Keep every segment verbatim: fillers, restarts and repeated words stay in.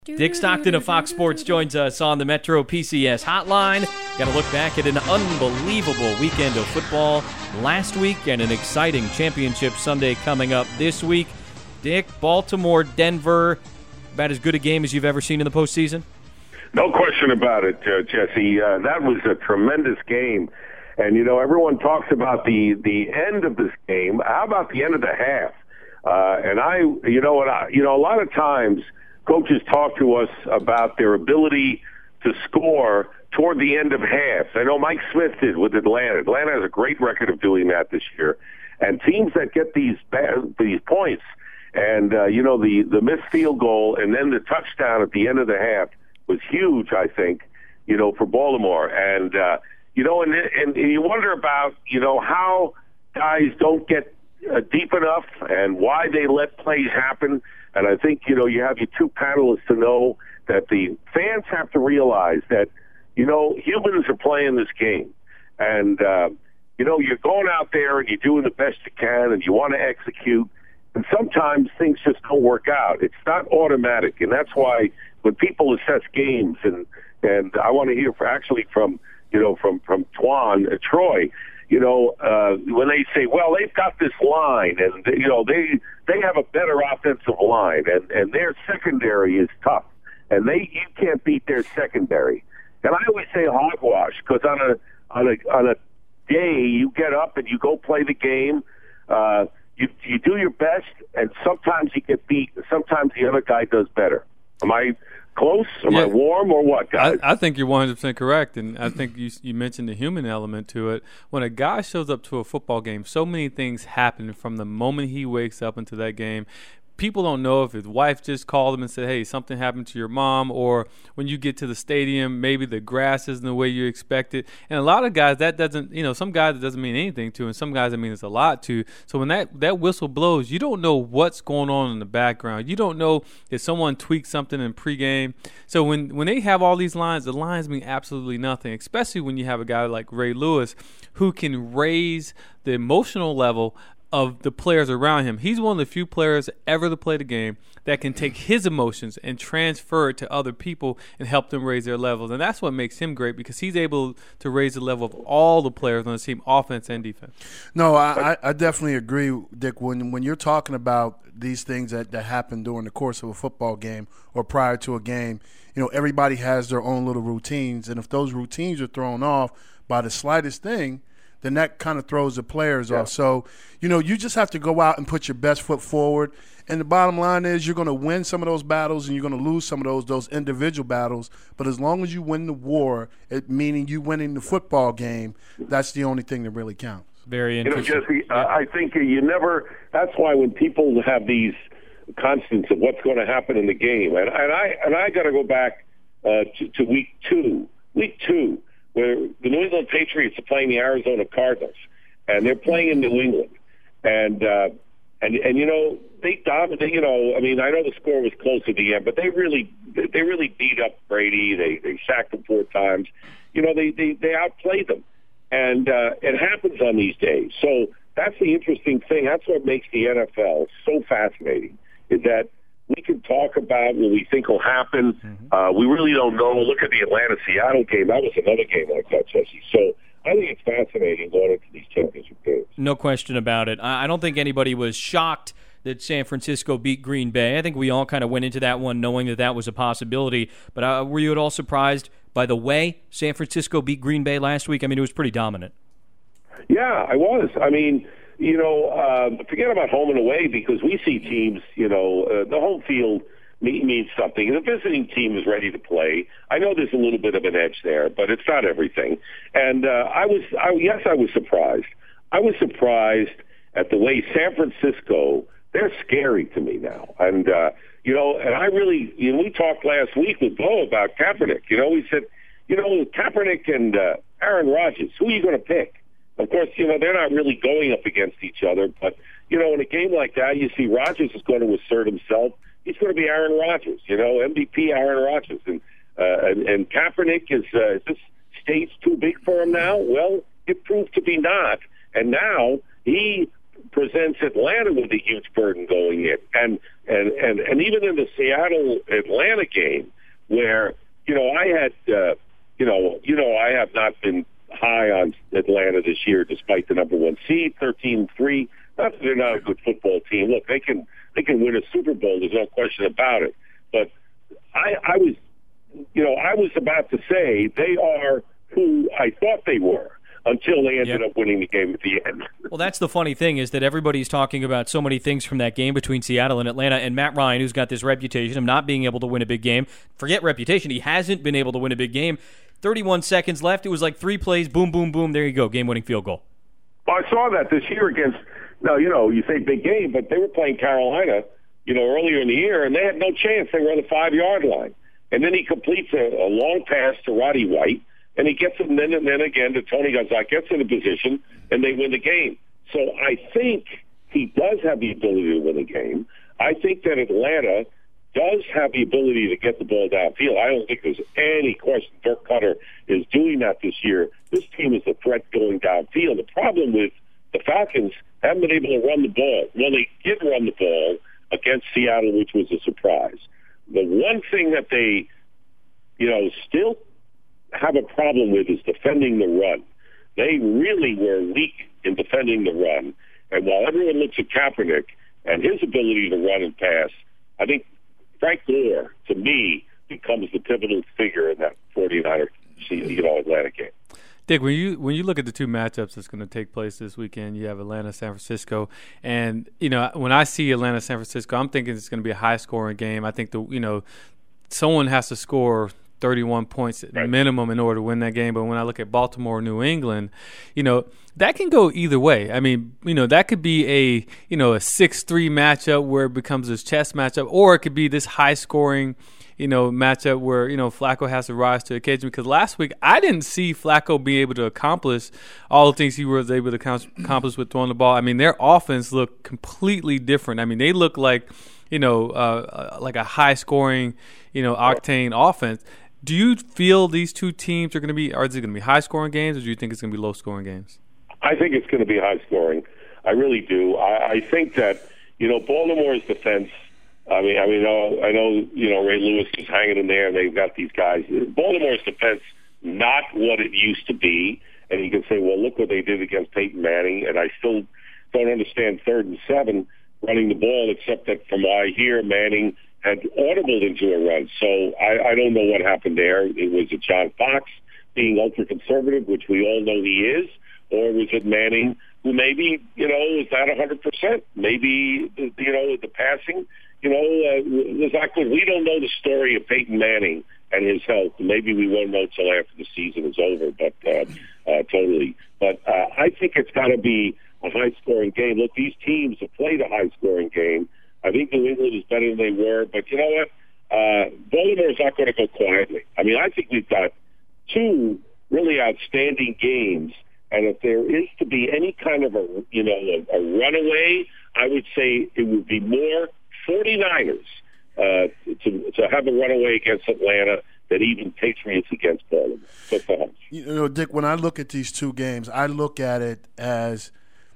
Dick Stockton of Fox Sports joins us on the Metro P C S hotline. Got to look back at an unbelievable weekend of football last week and an exciting championship Sunday coming up this week. Dick, Baltimore, Denver, about as good a game as you've ever seen in the postseason? No question about it, uh, Jesse. Uh, that was a tremendous game. And, you know, everyone talks about the, the end of this game. How about the end of the half? Uh, and I, you know what, I, you know, a lot of times coaches talk to us about their ability to score toward the end of half. I know Mike Smith did with Atlanta. Atlanta has a great record of doing that this year. And teams that get these these points and, uh, you know, the, the missed field goal and then the touchdown at the end of the half was huge, I think, you know, for Baltimore. And, uh, you know, and, and, and you wonder about, you know, how guys don't get uh, deep enough and why they let plays happen. And I think, you know, you have your two panelists to know that the fans have to realize that, you know, humans are playing this game. And, uh, you know, you're going out there and you're doing the best you can and you want to execute. And sometimes things just don't work out. It's not automatic. And that's why when people assess games, and, and I want to hear for actually from, you know, from, from Twan, uh, Troy, you know, uh, when they say, well, they've got this line and, you know, they they have a better offensive line and, and their secondary is tough and they you can't beat their secondary. And I always say hogwash because on a, on a, on a day you get up and you go play the game, uh, you, you do your best and sometimes you get beat. Sometimes the other guy does better. Am I close? Am yeah. I warm or what, guys? I, I think you're one hundred percent correct, and I think you you mentioned the human element to it. When a guy shows up to a football game, so many things happen from the moment he wakes up into that game. People don't know if his wife just called him and said, hey, something happened to your mom, or when you get to the stadium, maybe the grass isn't the way you expect it. And a lot of guys, that doesn't, you know, some guys it doesn't mean anything to, and some guys it means a lot to. So when that, that whistle blows, you don't know what's going on in the background. You don't know if someone tweaked something in pregame. So when, when they have all these lines, the lines mean absolutely nothing, especially when you have a guy like Ray Lewis who can raise the emotional level of the players around him. He's one of the few players ever to play the game that can take his emotions and transfer it to other people and help them raise their levels. And that's what makes him great because he's able to raise the level of all the players on the team, offense and defense. No, I, I definitely agree, Dick. When when you're talking about these things that, that happen during the course of a football game or prior to a game, you know, everybody has their own little routines. And if those routines are thrown off by the slightest thing, then that kind of throws the players yeah. off. So, you know, you just have to go out and put your best foot forward. And the bottom line is you're going to win some of those battles and you're going to lose some of those those individual battles. But as long as you win the war, it, meaning you winning the football game, that's the only thing that really counts. Very interesting. You know, Jesse, uh, I think you never – that's why when people have these constants of what's going to happen in the game, and, and I and I got to go back uh, to, to week two. Week two. Where the New England Patriots are playing the Arizona Cardinals, and they're playing in New England, and uh, and and you know they dominated. You know, I mean, I know the score was close at the end, but they really they really beat up Brady. They they sacked him four times. You know, they they they outplayed them, and uh, it happens on these days. So that's the interesting thing. That's what makes the N F L so fascinating. Is that we can talk about what we think will happen. Mm-hmm. Uh, we really don't know. Look at the Atlanta-Seattle game. That was another game like that, Jesse. So I think it's fascinating going into these championship games. No question about it. I don't think anybody was shocked that San Francisco beat Green Bay. I think we all kind of went into that one knowing that that was a possibility. But uh, were you at all surprised by the way San Francisco beat Green Bay last week? I mean, it was pretty dominant. Yeah, I was. I mean, you know, uh, forget about home and away because we see teams, you know, uh, the home field means something. The visiting team is ready to play. I know there's a little bit of an edge there, but it's not everything. And uh, I was, I, yes, I was surprised. I was surprised at the way San Francisco, they're scary to me now. And, uh, you know, and I really, you know, we talked last week with Bo about Kaepernick. You know, we said, you know, Kaepernick and uh, Aaron Rodgers, who are you going to pick? Of course, you know, they're not really going up against each other. But, you know, in a game like that, you see Rodgers is going to assert himself. He's going to be Aaron Rodgers, you know, M V P Aaron Rodgers. And uh, and, and Kaepernick, is, uh, is this stage too big for him now? Well, it proved to be not. And now he presents Atlanta with a huge burden going in. And, and, and, and even in the Seattle-Atlanta game where, you know, I had, uh, you know, you know, I have not been high on Atlanta this year despite the number one seed, thirteen three. Not that they're not a good football team. Look, they can they can win a Super Bowl. There's no question about it. But I, I was, you know, I was about to say they are who I thought they were until they ended yep. up winning the game at the end. Well, that's the funny thing is that everybody's talking about so many things from that game between Seattle and Atlanta, and Matt Ryan, who's got this reputation of not being able to win a big game. Forget reputation. He hasn't been able to win a big game. thirty-one seconds left. It was like three plays, boom, boom, boom. There you go, game-winning field goal. Well, I saw that this year against, no, you know, you say big game, but they were playing Carolina, you know, earlier in the year, and they had no chance. They were on the five-yard line. And then he completes a, a long pass to Roddy White, and he gets it, and then and then again to Tony Gonzalez, gets in a position, and they win the game. So I think he does have the ability to win a game. I think that Atlanta does have the ability to get the ball downfield. I don't think there's any question Dirk Cutter is doing that this year. This team is a threat going downfield. The problem with the Falcons haven't been able to run the ball. Well, they did run the ball against Seattle, which was a surprise. The one thing that they, you know, still have a problem with is defending the run. They really were weak in defending the run. And while everyone looks at Kaepernick and his ability to run and pass, I think Frank Gore, to me, becomes the pivotal figure in that forty-niner, you know, Atlanta game. Dick, when you when you look at the two matchups that's going to take place this weekend, you have Atlanta, San Francisco, and you know when I see Atlanta, San Francisco, I'm thinking it's going to be a high-scoring game. I think the you know someone has to score thirty-one points at right. minimum in order to win that game. But when I look at Baltimore, New England, you know that can go either way. I mean, you know that could be a you know a six three matchup where it becomes this chess matchup, or it could be this high-scoring you know, matchup where, you know, Flacco has to rise to the occasion. Because last week, I didn't see Flacco be able to accomplish all the things he was able to accomplish with throwing the ball. I mean, their offense looked completely different. I mean, they look like, you know, uh, like a high-scoring, you know, octane offense. Do you feel these two teams are going to be, are they going to be high-scoring games, or do you think it's going to be low-scoring games? I think it's going to be high-scoring. I really do. I, I think that, you know, Baltimore's defense, I mean, I mean, uh, I know, you know, Ray Lewis is hanging in there, and they've got these guys. Baltimore's defense, not what it used to be. And you can say, well, look what they did against Peyton Manning. And I still don't understand third and seven running the ball, except that from what I hear, Manning had audibled into a run. So I, I don't know what happened there. It was it John Fox being ultra-conservative, which we all know he is, or was it Manning who maybe, you know, is not one hundred percent? Maybe, you know, the passing. You know, uh, exactly. We don't know the story of Peyton Manning and his health. Maybe we won't know until after the season is over, but uh, uh, totally. But uh, I think it's got to be a high-scoring game. Look, these teams have played a high-scoring game. I think New England is better than they were, but you know what? Uh, Baltimore's not going to go quietly. I mean, I think we've got two really outstanding games, and if there is to be any kind of a, you know, a, a runaway, I would say it would be more forty-niners uh, to, to have a runaway against Atlanta than even Patriots against Baltimore. That's the hunch. You know, Dick, when I look at these two games, I look at it as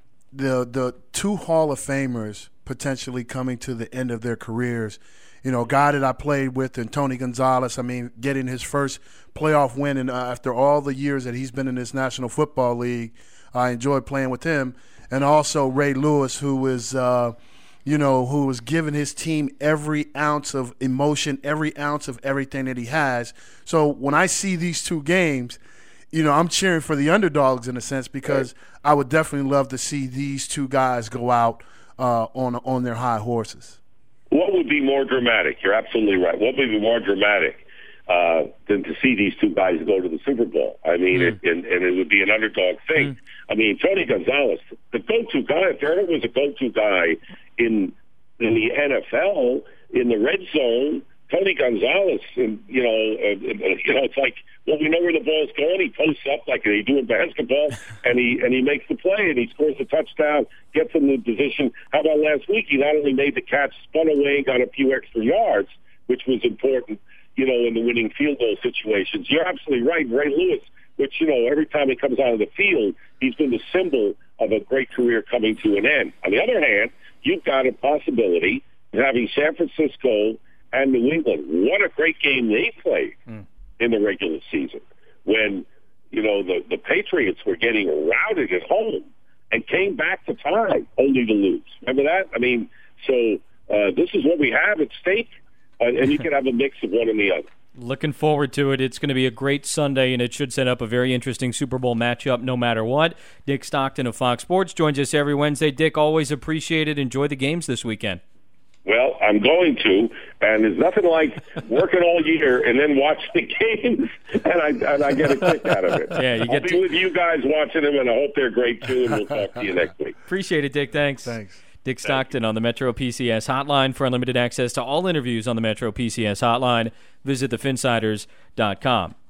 the the two Hall of Famers potentially coming to the end of their careers. You know, a guy that I played with, and Tony Gonzalez, I mean, getting his first playoff win, and uh, after all the years that he's been in this National Football League, I enjoyed playing with him. And also Ray Lewis, who is uh, – you know, who was giving his team every ounce of emotion, every ounce of everything that he has. So when I see these two games, you know, I'm cheering for the underdogs in a sense, because right. I would definitely love to see these two guys go out uh, on on their high horses. What would be more dramatic? You're absolutely right. What would be more dramatic uh, than to see these two guys go to the Super Bowl? I mean, mm. it, and, and it would be an underdog thing. Mm. I mean, Tony Gonzalez, the go-to guy, if there ever was a go-to guy in in the N F L, in the red zone, Tony Gonzalez, and you know, uh, you know, it's like, well, we know where the ball's going. He posts up like they do in basketball, and he and he makes the play, and he scores a touchdown, gets in the position. How about last week? He not only made the catch, spun away, got a few extra yards, which was important, you know, in the winning field goal situations. You're absolutely right, Ray Lewis. Which, you know, every time he comes out of the field, he's been the symbol of a great career coming to an end. On the other hand, you've got a possibility of having San Francisco and New England. What a great game they played mm. in the regular season when, you know, the, the Patriots were getting routed at home and came back to tie only to lose. Remember that? I mean, so uh, this is what we have at stake, uh, and you can have a mix of one and the other. Looking forward to it. It's going to be a great Sunday, and it should set up a very interesting Super Bowl matchup no matter what. Dick Stockton of Fox Sports joins us every Wednesday. Dick, always appreciate it. Enjoy the games this weekend. Well, I'm going to, and there's nothing like working all year and then watch the games, and I and I get a kick out of it. Yeah, you I'll get be to... with you guys watching them, and I hope they're great too, and we'll talk to you next week. Appreciate it, Dick. Thanks. Thanks. Dick Stockton on the Metro P C S Hotline. For unlimited access to all interviews on the Metro P C S Hotline, visit the finsiders dot com.